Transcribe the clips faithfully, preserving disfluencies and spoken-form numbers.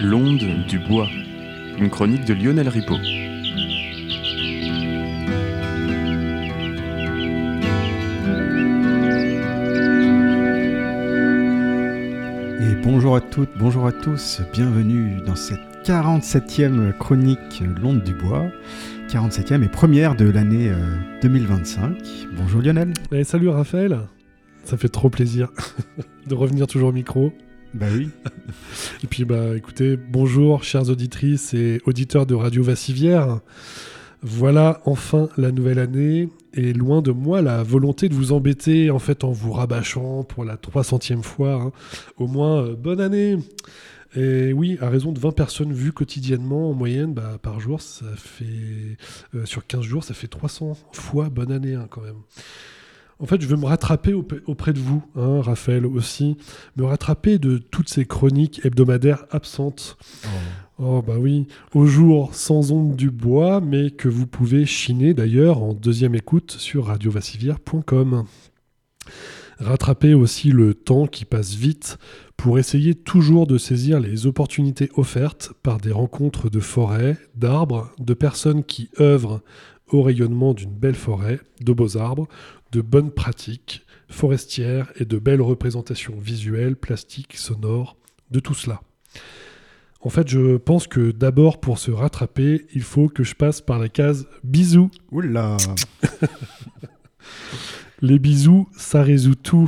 L'onde du bois, une chronique de Lionel Ripaud. Et bonjour à toutes, bonjour à tous, bienvenue dans cette quarante-septième chronique L'onde du bois, quarante-septième et première de l'année euh, deux mille vingt-cinq. Bonjour Lionel. Et salut Raphaël, ça fait trop plaisir de revenir toujours au micro. Bah oui. Et puis bah écoutez, bonjour chères auditrices et auditeurs de Radio Vassivière. Voilà enfin la nouvelle année et loin de moi la volonté de vous embêter en fait en vous rabâchant pour la trois centième fois. Hein. Au moins euh, bonne année. Et oui, à raison de vingt personnes vues quotidiennement en moyenne bah, par jour, ça fait euh, sur quinze jours, ça fait trois cents fois bonne année hein, quand même. En fait, je veux me rattraper auprès de vous, hein, Raphaël aussi, me rattraper de toutes ces chroniques hebdomadaires absentes. Oh. oh bah oui, au jour sans onde du bois, mais que vous pouvez chiner d'ailleurs en deuxième écoute sur radio vassivière point com. Rattraper aussi le temps qui passe vite pour essayer toujours de saisir les opportunités offertes par des rencontres de forêts, d'arbres, de personnes qui œuvrent au rayonnement d'une belle forêt, de beaux arbres, de bonnes pratiques forestières et de belles représentations visuelles, plastiques, sonores, de tout cela. En fait, je pense que d'abord, pour se rattraper, il faut que je passe par la case bisous. Oula. Les bisous, ça résout tout.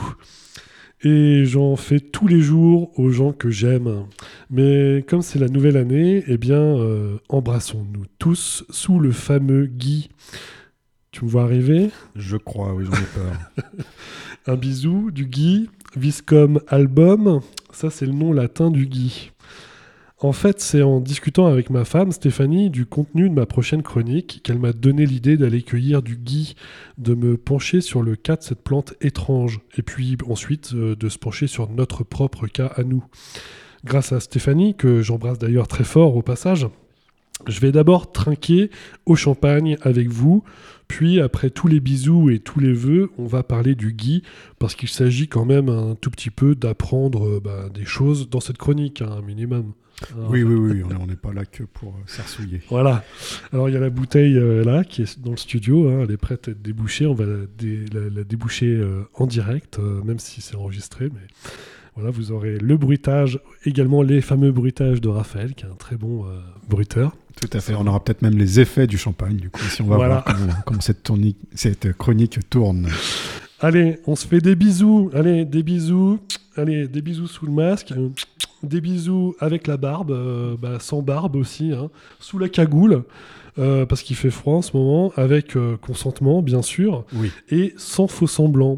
Et j'en fais tous les jours aux gens que j'aime. Mais comme c'est la nouvelle année, eh bien, euh, embrassons-nous tous sous le fameux gui. Tu me vois arriver ? Je crois, oui, j'en ai peur. Un bisou du gui, Viscom album, ça c'est le nom latin du gui. En fait, c'est en discutant avec ma femme, Stéphanie, du contenu de ma prochaine chronique qu'elle m'a donné l'idée d'aller cueillir du gui, de me pencher sur le cas de cette plante étrange, et puis ensuite euh, de se pencher sur notre propre cas à nous. Grâce à Stéphanie, que j'embrasse d'ailleurs très fort au passage, je vais d'abord trinquer au champagne avec vous, puis après tous les bisous et tous les vœux, on va parler du gui, parce qu'il s'agit quand même un tout petit peu d'apprendre bah, des choses dans cette chronique, hein, un minimum. Alors, oui, oui, oui, on n'est pas là que pour euh, s'arsouiller. Voilà. Alors il y a la bouteille euh, là, qui est dans le studio, hein, elle est prête à être débouchée, on va la, dé- la, la déboucher euh, en direct, euh, même si c'est enregistré, mais... Voilà, vous aurez le bruitage, également les fameux bruitages de Raphaël, qui est un très bon euh, bruiteur. Tout à fait, on aura peut-être même les effets du champagne, du coup, si on va voilà. voir comment, comment cette, tourni- cette chronique tourne. Allez, on se fait des bisous, allez, des bisous, allez, des bisous sous le masque, des bisous avec la barbe, euh, bah, sans barbe aussi, hein, sous la cagoule, euh, parce qu'il fait froid en ce moment, avec euh, consentement, bien sûr, oui. Et sans faux semblant.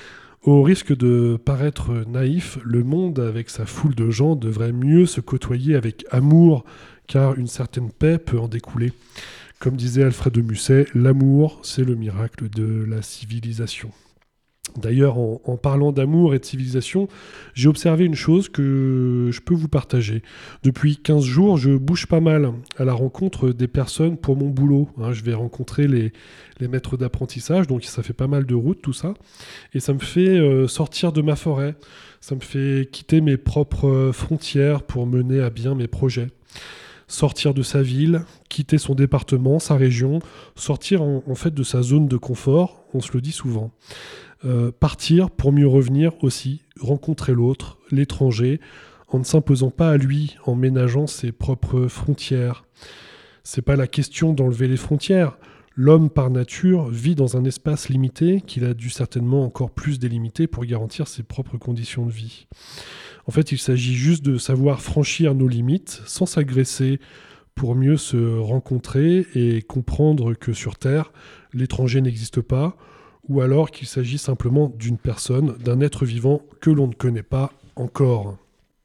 Au risque de paraître naïf, le monde avec sa foule de gens devrait mieux se côtoyer avec amour, car une certaine paix peut en découler. Comme disait Alfred de Musset, l'amour, c'est le miracle de la civilisation. D'ailleurs, en, en parlant d'amour et de civilisation, j'ai observé une chose que je peux vous partager. Depuis quinze jours, je bouge pas mal à la rencontre des personnes pour mon boulot. Hein, je vais rencontrer les, les maîtres d'apprentissage, donc ça fait pas mal de route, tout ça. Et ça me fait euh, sortir de ma forêt. Ça me fait quitter mes propres frontières pour mener à bien mes projets. Sortir de sa ville, quitter son département, sa région, sortir en, en fait de sa zone de confort, on se le dit souvent. Euh, partir pour mieux revenir aussi, rencontrer l'autre, l'étranger, en ne s'imposant pas à lui, en ménageant ses propres frontières. C'est pas la question d'enlever les frontières. L'homme, par nature, vit dans un espace limité qu'il a dû certainement encore plus délimiter pour garantir ses propres conditions de vie. En fait, il s'agit juste de savoir franchir nos limites sans s'agresser pour mieux se rencontrer et comprendre que sur Terre, l'étranger n'existe pas, ou alors qu'il s'agit simplement d'une personne, d'un être vivant que l'on ne connaît pas encore.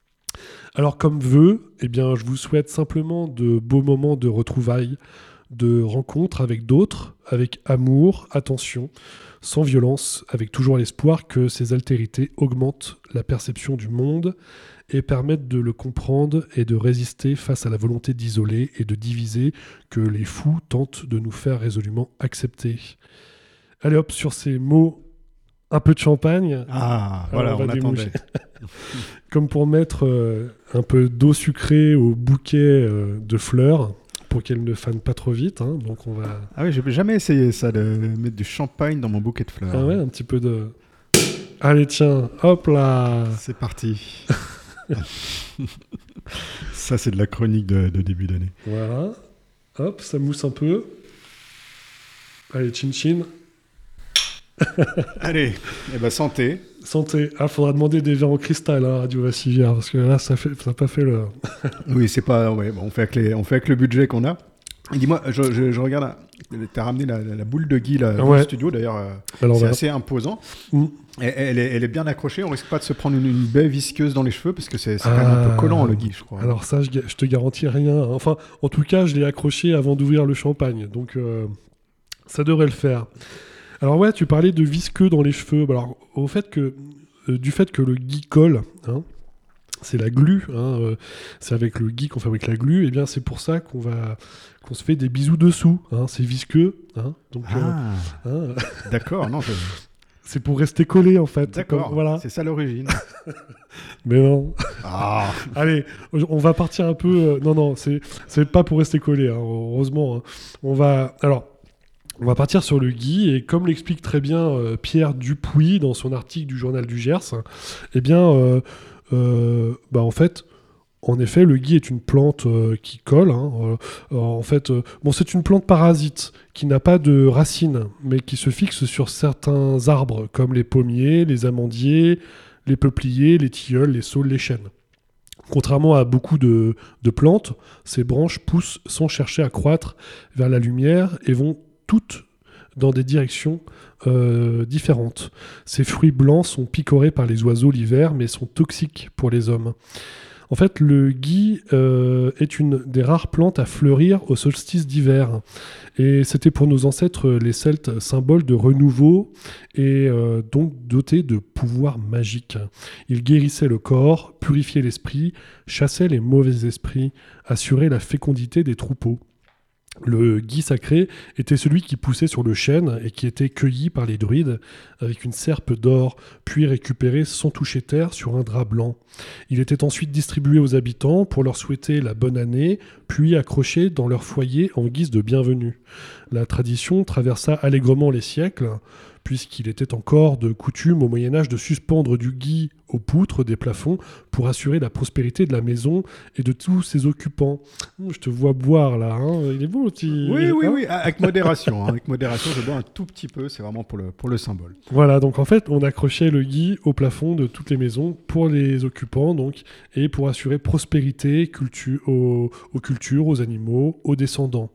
Alors comme vœu, eh bien, je vous souhaite simplement de beaux moments de retrouvailles, de rencontres avec d'autres, avec amour, attention, sans violence, avec toujours l'espoir que ces altérités augmentent la perception du monde et permettent de le comprendre et de résister face à la volonté d'isoler et de diviser que les fous tentent de nous faire résolument accepter. Allez hop, sur ces mots, un peu de champagne. Ah, voilà, on, on attendait. comme pour mettre euh, un peu d'eau sucrée au bouquet euh, de fleurs pour qu'elles ne fanent pas trop vite. Hein. Donc on va. Ah oui, j'ai jamais essayé ça, de mettre du champagne dans mon bouquet de fleurs. Ah ouais, un petit peu de. Allez, tiens, hop là. C'est parti. Ça, c'est de la chronique de, de début d'année. Voilà. Hop, ça mousse un peu. Allez, chin chin. Allez, eh ben santé. Santé. Ah, faudra demander des verres en cristal à Radio Vassivière, parce que là, ça fait, ça n'a pas fait le. Oui, c'est pas. Ouais, bon, on fait avec les, on fait avec le budget qu'on a. Et dis-moi, je, je, je regarde. T'as ramené la, la, la boule de Guy là, dans ouais. le studio, d'ailleurs. Euh, Alors, c'est voilà. assez imposant. Mm. Et, elle, est, elle est bien accrochée. On risque pas de se prendre une, une baie visqueuse dans les cheveux parce que c'est, c'est Ah. quand même un peu collant le Guy, je crois. Alors ça, je, je te garantis rien. Enfin, en tout cas, je l'ai accroché avant d'ouvrir le champagne, donc euh, ça devrait le faire. Alors ouais, tu parlais de visqueux dans les cheveux. Alors au fait que euh, du fait que le Guy colle, hein, c'est la glu, hein, euh, c'est avec le Guy qu'on fabrique la glu. Et bien c'est pour ça qu'on va qu'on se fait des bisous dessous. Hein, c'est visqueux, hein, donc Ah, euh, hein, d'accord. Non, je... c'est pour rester collé en fait. d'accord. Comme- voilà. C'est ça l'origine. Mais non. Ah. Allez, on va partir un peu. euh, non, non, c'est c'est pas pour rester collé. Hein, heureusement, hein. On va alors. On va partir sur le Guy, et comme l'explique très bien euh, Pierre Dupuis dans son article du Journal du Gers, eh bien, euh, euh, bah, en fait, en effet, le Guy est une plante euh, qui colle. Hein, euh, en fait, euh, bon, c'est une plante parasite qui n'a pas de racines, mais qui se fixe sur certains arbres, comme les pommiers, les amandiers, les peupliers, les tilleuls, les saules, les chênes. Contrairement à beaucoup de, de plantes, ces branches poussent sans chercher à croître vers la lumière et vont toutes dans des directions euh, différentes. Ces fruits blancs sont picorés par les oiseaux l'hiver, mais sont toxiques pour les hommes. En fait, le gui euh, est une des rares plantes à fleurir au solstice d'hiver. Et c'était pour nos ancêtres les Celtes symbole de renouveau et euh, donc doté de pouvoirs magiques. Il guérissait le corps, purifiait l'esprit, chassait les mauvais esprits, assurait la fécondité des troupeaux. Le gui sacré était celui qui poussait sur le chêne et qui était cueilli par les druides avec une serpe d'or, puis récupéré sans toucher terre sur un drap blanc. Il était ensuite distribué aux habitants pour leur souhaiter la bonne année, puis accroché dans leur foyer en guise de bienvenue. La tradition traversa allègrement les siècles, puisqu'il était encore de coutume au Moyen-Âge de suspendre du gui aux poutres des plafonds pour assurer la prospérité de la maison et de tous ses occupants. Je te vois boire là, hein. Il est beau le petit... Oui, oui, hein oui, avec modération. Hein. Avec modération, je bois un tout petit peu, c'est vraiment pour le, pour le symbole. Voilà, donc en fait, on accrochait le gui au plafond de toutes les maisons pour les occupants, donc, et pour assurer prospérité cultu- aux, aux cultures, aux animaux, aux descendants.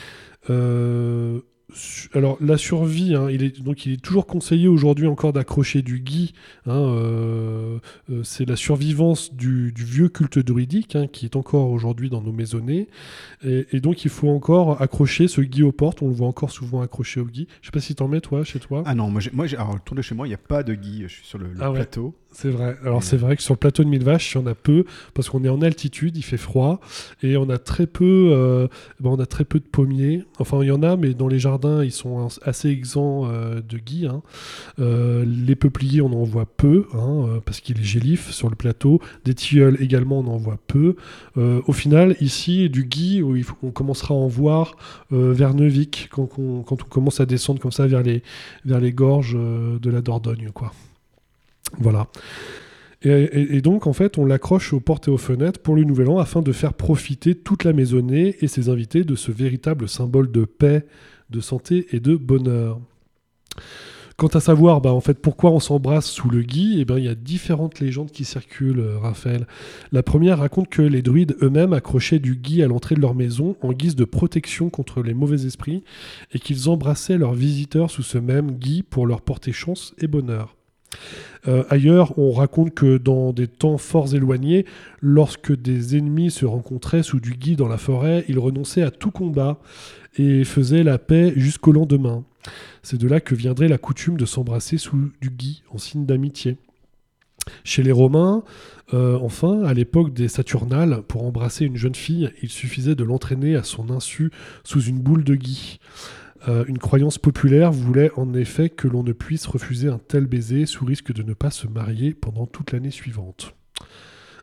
Euh... Alors la survie, hein, il est donc il est toujours conseillé aujourd'hui encore d'accrocher du gui. Hein, euh, euh, c'est la survivance du, du vieux culte druidique hein, qui est encore aujourd'hui dans nos maisonnées. Et, et donc il faut encore accrocher ce gui aux portes. On le voit encore souvent accroché au gui. Je sais pas si t'en mets toi chez toi. Ah non, moi, j'ai, moi j'ai, alors autour de chez moi, il n'y a pas de gui. Je suis sur le, le Ah ouais. plateau. C'est vrai. Alors Et c'est vrai que sur le plateau de Mille Vaches, il y en a peu parce qu'on est en altitude, il fait froid et on a très peu, euh, ben on a très peu de pommiers. Enfin, il y en a, mais dans les jardins, ils sont assez exempts euh, de gui. Hein. Euh, les peupliers, on en voit peu hein, euh, parce qu'il est gélif sur le plateau. Des tilleuls également, on en voit peu. Euh, au final, ici, du gui, où il faut, on commencera à en voir euh, vers Neuvic quand on, quand on commence à descendre comme ça vers les, vers les gorges euh, de la Dordogne, quoi. Voilà. Et, et, et donc, en fait, on l'accroche aux portes et aux fenêtres pour le Nouvel An afin de faire profiter toute la maisonnée et ses invités de ce véritable symbole de paix, de santé et de bonheur. Quant à savoir, bah, en fait, pourquoi on s'embrasse sous le gui, eh ben, il y a différentes légendes qui circulent, euh, Raphaël. La première raconte que les druides eux-mêmes accrochaient du gui à l'entrée de leur maison en guise de protection contre les mauvais esprits et qu'ils embrassaient leurs visiteurs sous ce même gui pour leur porter chance et bonheur. Euh, ailleurs, on raconte que dans des temps forts éloignés, lorsque des ennemis se rencontraient sous du gui dans la forêt, ils renonçaient à tout combat et faisaient la paix jusqu'au lendemain. C'est de là que viendrait la coutume de s'embrasser sous du gui en signe d'amitié. Chez les Romains, euh, enfin, à l'époque des Saturnales, pour embrasser une jeune fille, il suffisait de l'entraîner à son insu sous une boule de gui. Euh, une croyance populaire voulait en effet que l'on ne puisse refuser un tel baiser sous risque de ne pas se marier pendant toute l'année suivante.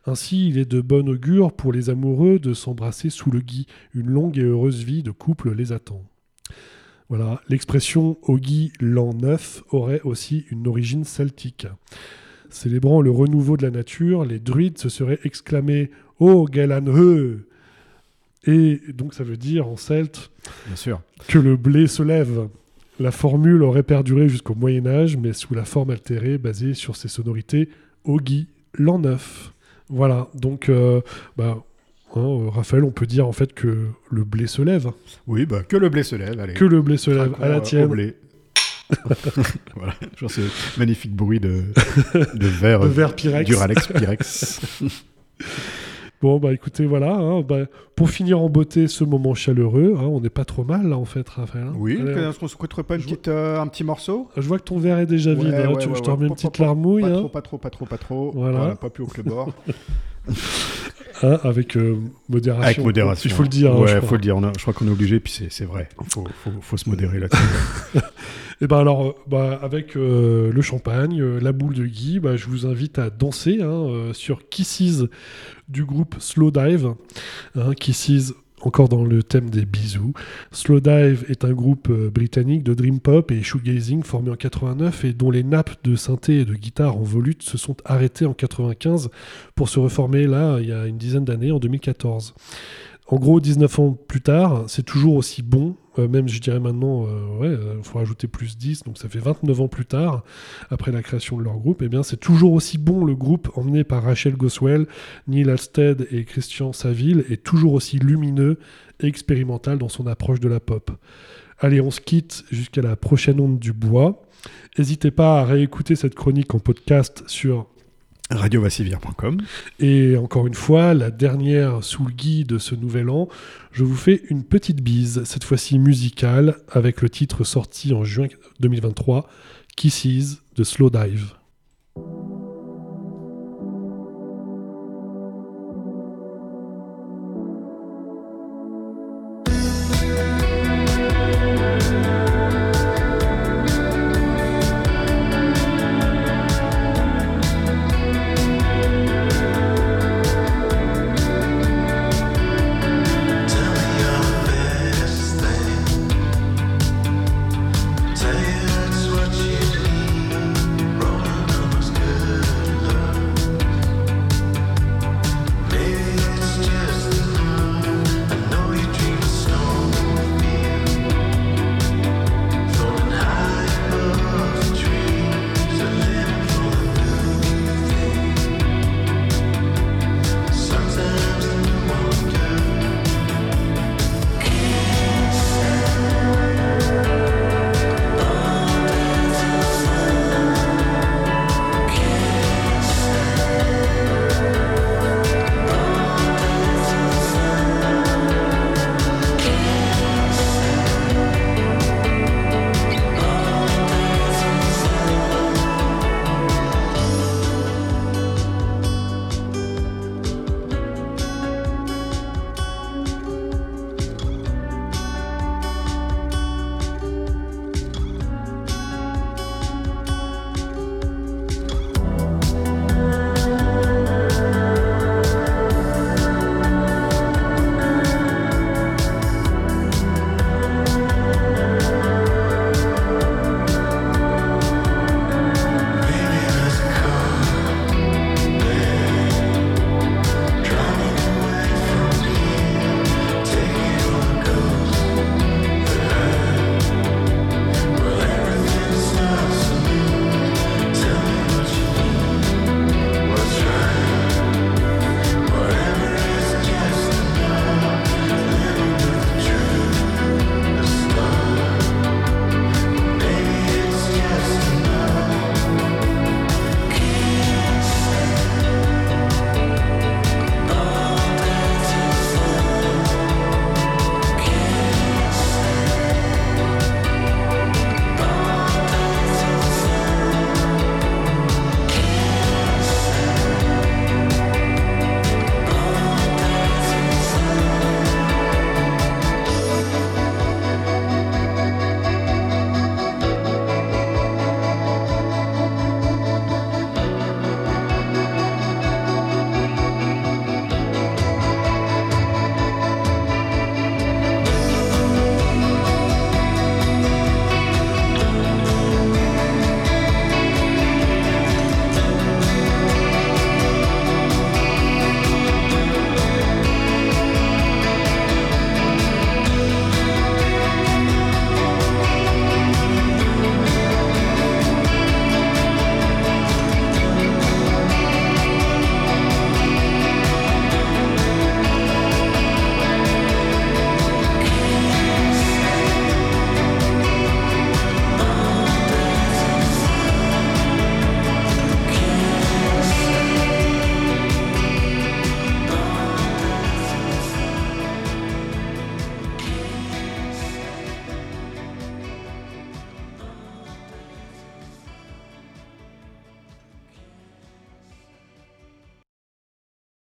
Ainsi, il est de bon augure pour les amoureux de s'embrasser sous le gui. Une longue et heureuse vie de couple les attend. Voilà, l'expression « au gui l'an neuf » aurait aussi une origine celtique. Célébrant le renouveau de la nature, les druides se seraient exclamés « Oh, Galanheu !» Et donc ça veut dire en celte Bien sûr. que le blé se lève. La formule aurait perduré jusqu'au Moyen-Âge, mais sous la forme altérée basée sur ces sonorités « au gui l'an neuf ». Voilà, donc euh, bah, hein, Raphaël, on peut dire en fait que le blé se lève. Oui, bah, que le blé se lève. Allez. Que le blé se lève, à la tienne. Au blé. Voilà, genre ce magnifique bruit de, de verre, de verre Pyrex. Duralex Pyrex. Bon, bah écoutez, voilà. Hein, bah, pour finir en beauté ce moment chaleureux, hein, on n'est pas trop mal là en fait, Raphaël. Hein. Oui, Allez, est-ce qu'on se coûterait pas une je petite, euh, un petit morceau? Je vois que ton verre est déjà vide. Ouais, hein, ouais, tu, ouais, je te ouais. remets une Pas, petite pas, larmouille. Pas hein. trop, pas trop, pas trop, pas trop. Voilà. Voilà, pas plus haut que le bord. Hein, avec euh, modération. Avec modération. Il faut le dire. Ouais, hein, il faut le dire. On a, je crois qu'on est obligé, puis c'est, c'est vrai. Il faut, faut, faut se modérer là-dessus. Et ben alors, euh, bah, avec euh, le champagne, euh, la boule de Guy, bah, je vous invite à danser hein, euh, sur Kisses du groupe Slowdive. Hein, Kisses, encore dans le thème des bisous. Slowdive est un groupe euh, britannique de dream pop et shoegazing formé en quatre-vingt-neuf et dont les nappes de synthé et de guitare en volute se sont arrêtées en quatre-vingt-quinze pour se reformer là, il y a une dizaine d'années, en deux mille quatorze. En gros, dix-neuf ans plus tard, c'est toujours aussi bon, euh, même je dirais maintenant, euh, ouais, il euh, faut rajouter plus dix, donc ça fait vingt-neuf ans plus tard, après la création de leur groupe, et eh bien c'est toujours aussi bon, le groupe emmené par Rachel Goswell, Neil Halstead et Christian Saville, est toujours aussi lumineux et expérimental dans son approche de la pop. Allez, on se quitte jusqu'à la prochaine onde du bois. N'hésitez pas à réécouter cette chronique en podcast sur radio vassivière point com. Et encore une fois, la dernière sous le gui de ce nouvel an, je vous fais une petite bise, cette fois-ci musicale, avec le titre sorti en juin deux mille vingt-trois, Kisses de Slowdive.